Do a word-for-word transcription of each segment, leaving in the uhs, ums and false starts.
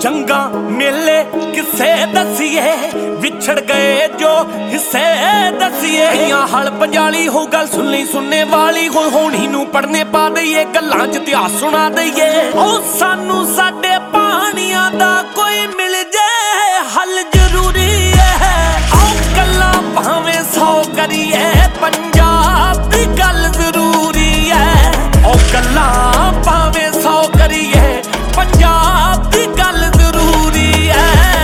जंगा मेले किसे दसिए विछड़ गए जो हिस्से दसिए हल पंजाली हो गल सुननी सुनने वाली हो होनी नू पढ़ने पा दईए गल्लां च इतिहास सुना दईए ओ सानू साडे पानियां दा कोई मिल जाए हल जरूरी है ओ गल्लां भावें सौ करिए पंजाब दी गल जरूरी है ओ गल्लां भावें सौ करिए पंजाब दी गल जरूरी है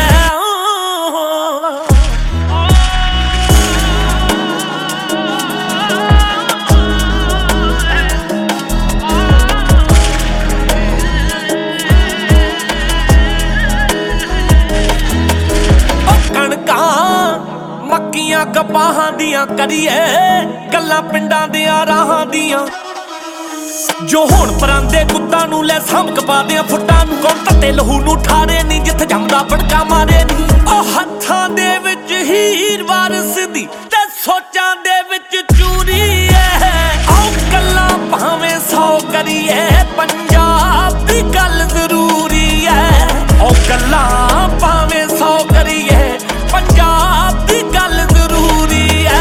मक्कियां कपाहां दियां करिए गल्लां पिंडां दियां राहां दियां जो हुण परांदे कुत्तां नू लै समक पादियां फुट्टां नू कौन तत्ते लहू नू ठारे नी जिथे जमदा पड़का मारे नी ओ हत्थां दे विच हीर वारस दी ते सोचां दे विच चूरी है ओ गल्लां भावें सौ करिए पंजाब दी गल जरूरी है ओ गल्लां भावें सौ करिए पंजाब दी गल जरूरी है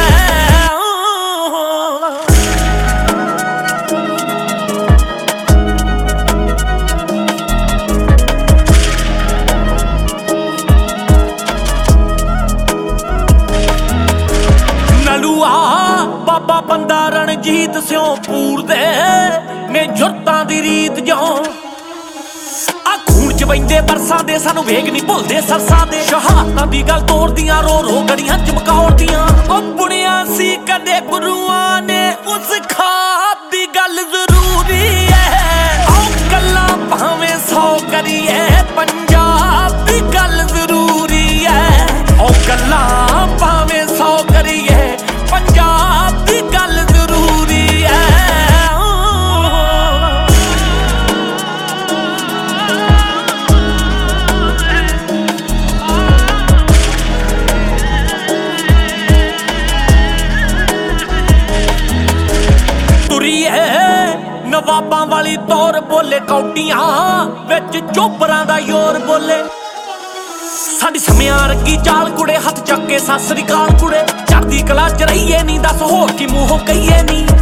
नलुआ बाबा बंदा रणजीत स्यों पूर दे ने जुरतां दी रीत जो खून च बहिंदे बरसां दे सानू वेग नहीं भुलदे सरसां दे शहादतां दी गल तोड़दियां रो रो गड़ियां चमकाउड़दियां ओ बुनिया सी कदे गुरुआं ने उस खाब दी गल जरूरी है ओ गल्लां भावें सौ करिए पंजाब दी गल जरूरी है ओ गल्लां भावें सौ करिए पंजाब दी गल जरूरी है नवाबां वाली तौर बोले कौटियां विच चोबरां दा योर बोले साडी समियां रंगी चाल कुड़े हथ चक के सत श्री अकाल कुड़े चढ़दी कला च रहीए नी दस होर की मूंहों कहीए नी